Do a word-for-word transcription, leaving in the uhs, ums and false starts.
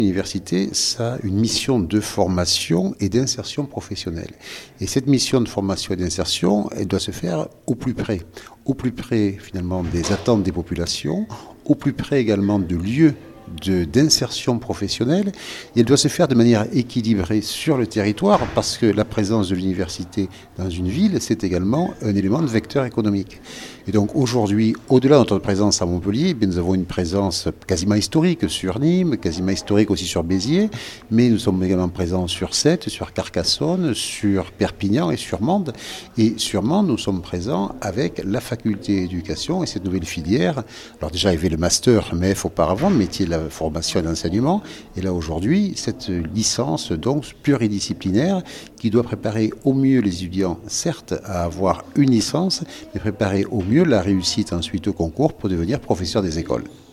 L'université, ça a une mission de formation et d'insertion professionnelle. Et cette mission de formation et d'insertion, elle doit se faire au plus près. Au plus près, finalement, des attentes des populations, au plus près également de lieux de, d'insertion professionnelle. Et elle doit se faire de manière équilibrée sur le territoire parce que la présence de l'université dans une ville, c'est également un élément de vecteur économique. Et donc aujourd'hui, au-delà de notre présence à Montpellier, nous avons une présence quasiment historique sur Nîmes, quasiment historique aussi sur Béziers, mais nous sommes également présents sur Sète, sur Carcassonne, sur Perpignan et sur Mende. Et sur Mende, nous sommes présents avec la faculté d'éducation et cette nouvelle filière. Alors déjà, il y avait le master M E F auparavant, métier de la formation et d'enseignement. Et là aujourd'hui, cette licence donc pluridisciplinaire qui doit préparer au mieux les étudiants, certes, à avoir une licence, mais préparer au mieux la réussite ensuite au concours pour devenir professeur des écoles.